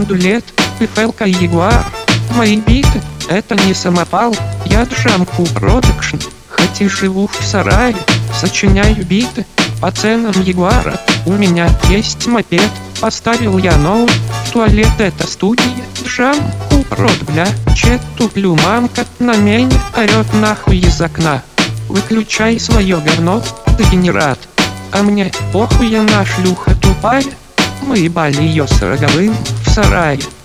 году лет, пфлка и ягуар. Мои биты — это не самопал, я Джамку Продакшн. Хоть и живу в сарае, сочиняю биты по ценам ягуара. У меня есть мопед, поставил я ноут. Туалет — это студия Джамку Прод, бля. Чет туплю, мамка на меня орет нахуй из окна. Выключай свое говно, дегенерат. А мне похуй, я на шлюха тупая. Мы ебали ее с роговым в сарае.